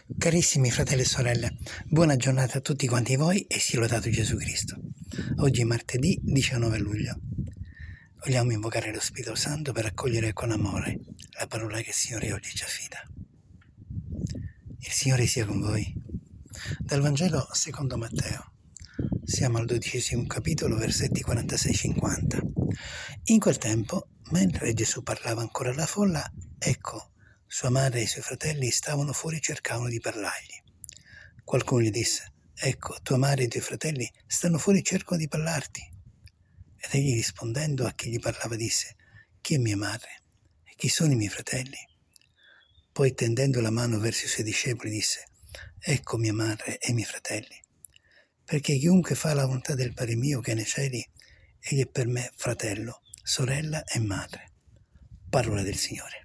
Carissimi fratelli e sorelle, buona giornata a tutti quanti voi e sia lodato Gesù Cristo. Oggi è martedì 19 luglio. Vogliamo invocare lo Spirito Santo per accogliere con amore la parola che il Signore oggi ci affida. Il Signore sia con voi. Dal Vangelo secondo Matteo. Siamo al 12° capitolo, versetti 46-50. In quel tempo, mentre Gesù parlava ancora alla folla, ecco, sua madre e i suoi fratelli stavano fuori e cercavano di parlargli. Qualcuno gli disse: «Ecco, tua madre e i tuoi fratelli stanno fuori e cercano di parlarti». Ed egli rispondendo a chi gli parlava disse: «Chi è mia madre? E chi sono i miei fratelli?» Poi tendendo la mano verso i suoi discepoli disse: «Ecco mia madre e i miei fratelli. Perché chiunque fa la volontà del Padre mio che è nei cieli, egli è per me fratello, sorella e madre». Parola del Signore.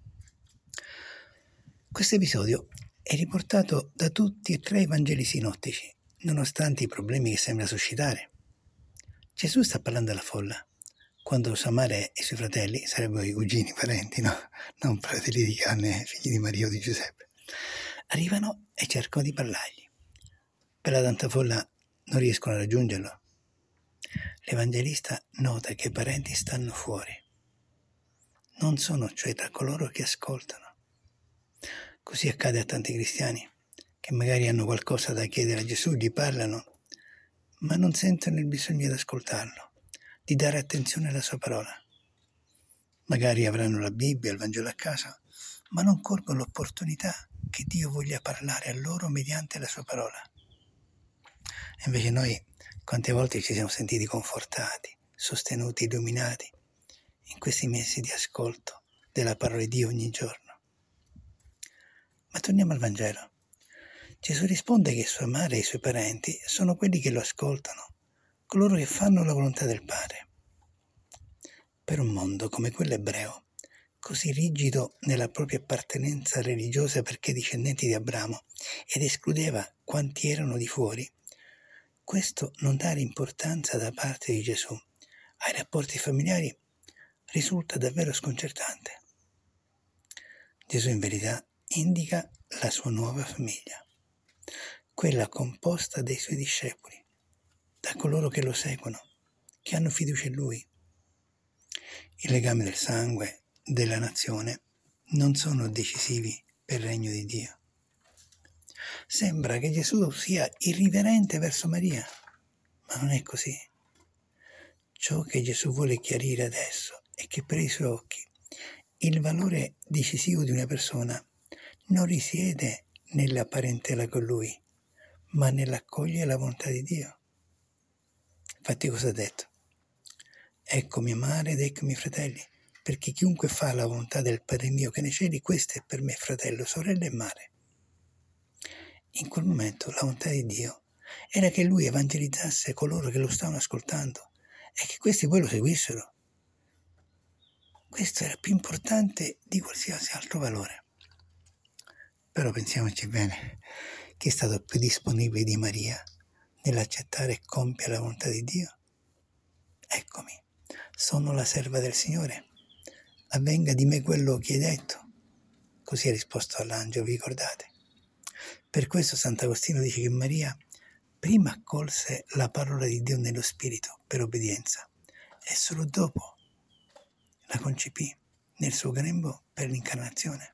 Questo episodio è riportato da tutti e tre i Vangeli sinottici, nonostante i problemi che sembra suscitare. Gesù sta parlando alla folla, quando sua madre e i suoi fratelli, sarebbero i cugini, parenti, no? Non fratelli di carne, figli di Maria o di Giuseppe, arrivano e cercano di parlargli. Per la tanta folla non riescono a raggiungerlo. L'Evangelista nota che i parenti stanno fuori. Non sono cioè tra coloro che ascoltano. Così accade a tanti cristiani che magari hanno qualcosa da chiedere a Gesù, gli parlano, ma non sentono il bisogno di ascoltarlo, di dare attenzione alla sua parola. Magari avranno la Bibbia, il Vangelo a casa, ma non colgono l'opportunità che Dio voglia parlare a loro mediante la sua parola. E invece noi quante volte ci siamo sentiti confortati, sostenuti, illuminati in questi mesi di ascolto della parola di Dio ogni giorno. Ma torniamo al Vangelo. Gesù risponde che sua madre e i suoi parenti sono quelli che lo ascoltano, coloro che fanno la volontà del Padre. Per un mondo come quello ebreo, così rigido nella propria appartenenza religiosa perché discendenti di Abramo ed escludeva quanti erano di fuori, questo non dare importanza da parte di Gesù ai rapporti familiari risulta davvero sconcertante. Gesù in verità indica la sua nuova famiglia, quella composta dai suoi discepoli, da coloro che lo seguono, che hanno fiducia in Lui. I legami del sangue, della nazione, non sono decisivi per il regno di Dio. Sembra che Gesù sia irriverente verso Maria, ma non è così. Ciò che Gesù vuole chiarire adesso è che per i suoi occhi il valore decisivo di una persona non risiede nella parentela con Lui, ma nell'accogliere la volontà di Dio. Infatti cosa ha detto? Ecco mia madre ed ecco i miei fratelli, perché chiunque fa la volontà del Padre mio che è nei cieli, questo è per me fratello, sorella e madre. In quel momento la volontà di Dio era che Lui evangelizzasse coloro che lo stavano ascoltando e che questi poi lo seguissero. Questo era più importante di qualsiasi altro valore. Però pensiamoci bene, chi è stato più disponibile di Maria nell'accettare e compiere la volontà di Dio? Eccomi, sono la serva del Signore, avvenga di me quello che hai detto. Così ha risposto all'angelo, vi ricordate? Per questo Sant'Agostino dice che Maria prima accolse la parola di Dio nello Spirito per obbedienza e solo dopo la concepì nel suo grembo per l'incarnazione.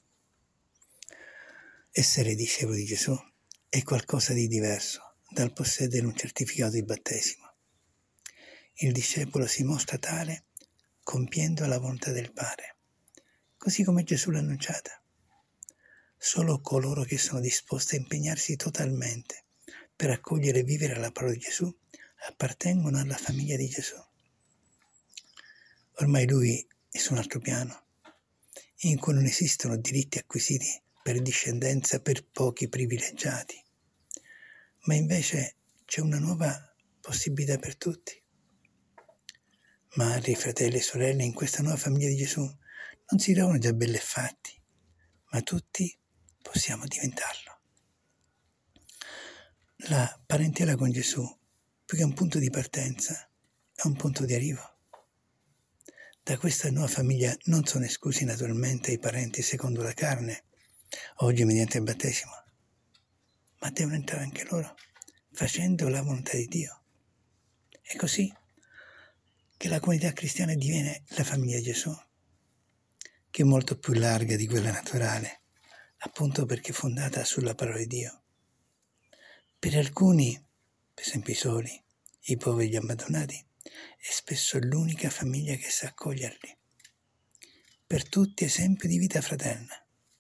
Essere discepolo di Gesù è qualcosa di diverso dal possedere un certificato di battesimo. Il discepolo si mostra tale compiendo la volontà del Padre, così come Gesù l'ha annunciata. Solo coloro che sono disposti a impegnarsi totalmente per accogliere e vivere la parola di Gesù appartengono alla famiglia di Gesù. Ormai Lui è su un altro piano, in cui non esistono diritti acquisiti per discendenza per pochi privilegiati, ma invece c'è una nuova possibilità per tutti. Madri, fratelli e sorelle in questa nuova famiglia di Gesù non si trovano già belli e fatti, ma tutti possiamo diventarlo. La parentela con Gesù, più che un punto di partenza, è un punto di arrivo. Da questa nuova famiglia non sono esclusi naturalmente i parenti secondo la carne, oggi mediante il battesimo, ma devono entrare anche loro, facendo la volontà di Dio. È così che la comunità cristiana diviene la famiglia di Gesù, che è molto più larga di quella naturale, appunto perché è fondata sulla parola di Dio. Per alcuni, per esempio i soli, i poveri e gli abbandonati, è spesso l'unica famiglia che sa accoglierli. Per tutti esempio di vita fraterna.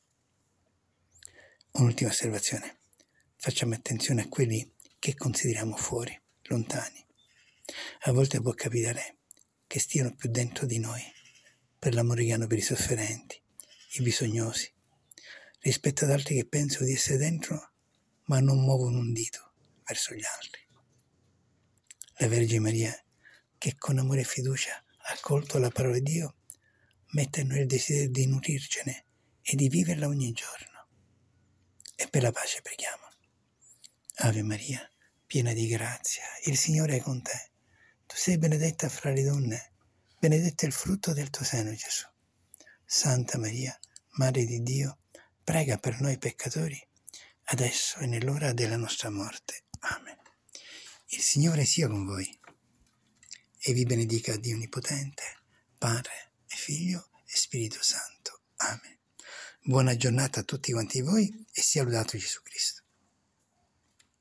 Un'ultima osservazione. Facciamo attenzione a quelli che consideriamo fuori, lontani. A volte può capitare che stiano più dentro di noi, per l'amore che hanno per i sofferenti, i bisognosi, rispetto ad altri che pensano di essere dentro, ma non muovono un dito verso gli altri. La Vergine Maria, che con amore e fiducia ha accolto la parola di Dio, mette in noi il desiderio di nutrircene e di viverla ogni giorno. E per la pace preghiamo. Ave Maria, piena di grazia, il Signore è con te. Tu sei benedetta fra le donne, benedetto è il frutto del tuo seno, Gesù. Santa Maria, Madre di Dio, prega per noi peccatori, adesso e nell'ora della nostra morte. Amen. Il Signore sia con voi e vi benedica Dio Onnipotente, Padre e Figlio e Spirito Santo. Amen. Buona giornata a tutti quanti voi e sia lodato Gesù Cristo.